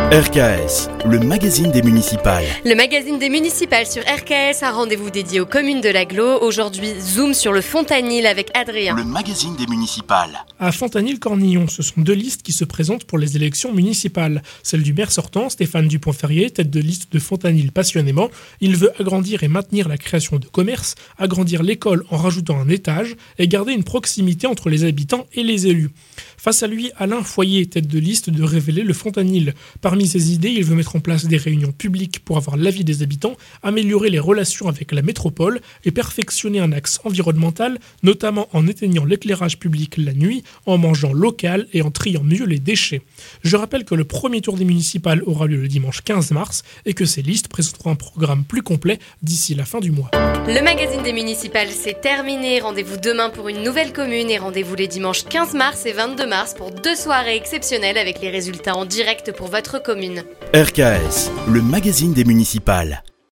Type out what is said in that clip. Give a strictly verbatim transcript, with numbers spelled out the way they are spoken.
R K S, le magazine des municipales. Le magazine des municipales sur R K S, un rendez-vous dédié aux communes de l'Agglo. Aujourd'hui, zoom sur le Fontanil avec Adrien. Le magazine des municipales. À Fontanil-Cornillon, ce sont deux listes qui se présentent pour les élections municipales. Celle du maire sortant, Stéphane Dupont-Ferrier, tête de liste de Fontanil passionnément. Il veut agrandir et maintenir la création de commerces, agrandir l'école en rajoutant un étage et garder une proximité entre les habitants et les élus. Face à lui, Alain Foyer, tête de liste de Révéler le Fontanil. Parmi ses idées, il veut mettre en place des réunions publiques pour avoir l'avis des habitants, améliorer les relations avec la métropole et perfectionner un axe environnemental, notamment en éteignant l'éclairage public la nuit, en mangeant local et en triant mieux les déchets. Je rappelle que le premier tour des municipales aura lieu le dimanche quinze mars et que ces listes présenteront un programme plus complet d'ici la fin du mois. Le magazine des municipales, c'est terminé. Rendez-vous demain pour une nouvelle commune et rendez-vous les dimanches quinze mars et vingt-deux mars pour deux soirées exceptionnelles avec les résultats en direct pour votre commune. R K S, le magazine des municipales.